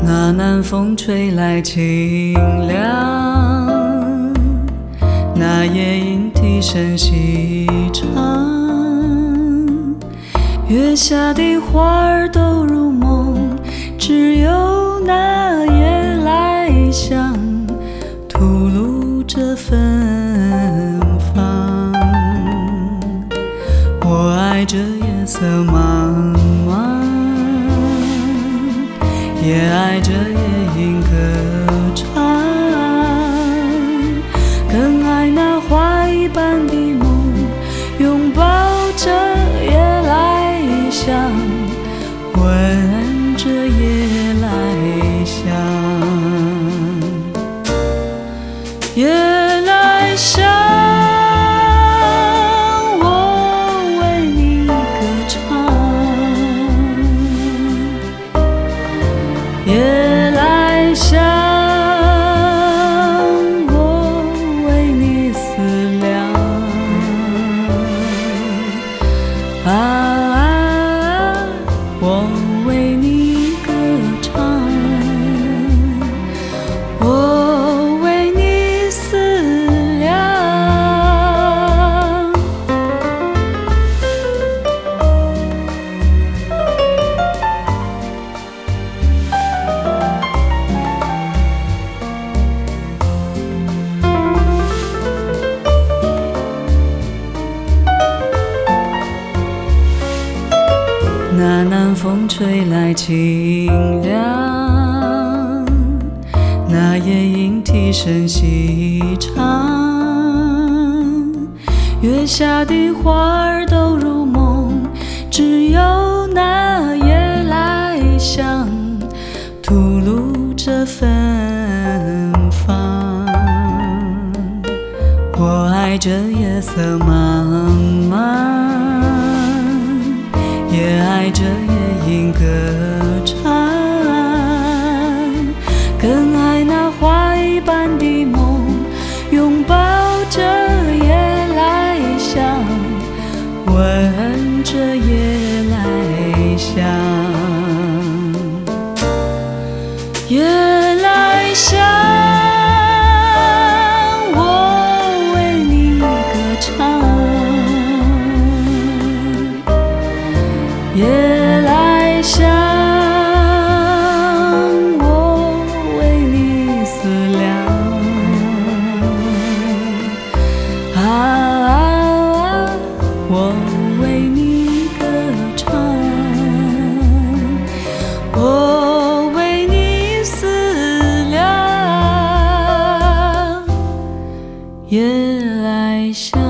那南风吹来清凉，那夜莺啼声细唱，月下的花儿都如梦，只有那夜来香吐露着芬芳。我爱这夜色茫茫，也爱这夜莺歌唱，更爱那花一般的梦，拥抱着夜来香，闻着夜来香。夜来香，我为你歌唱。夜来香，我为你思量。我为你歌唱，我为你思量。那南风吹来清凉，那夜莺啼声细唱，月下的花儿都如梦，只有那夜来香吐露着芬芳。我爱这夜色茫茫，也爱这夜莺歌唱，更爱那花一般的梦，拥抱着夜来香，闻着夜来香。夜来香，我为你歌唱。夜来香，我为你思量。我为你歌唱，我为你思量。夜来香。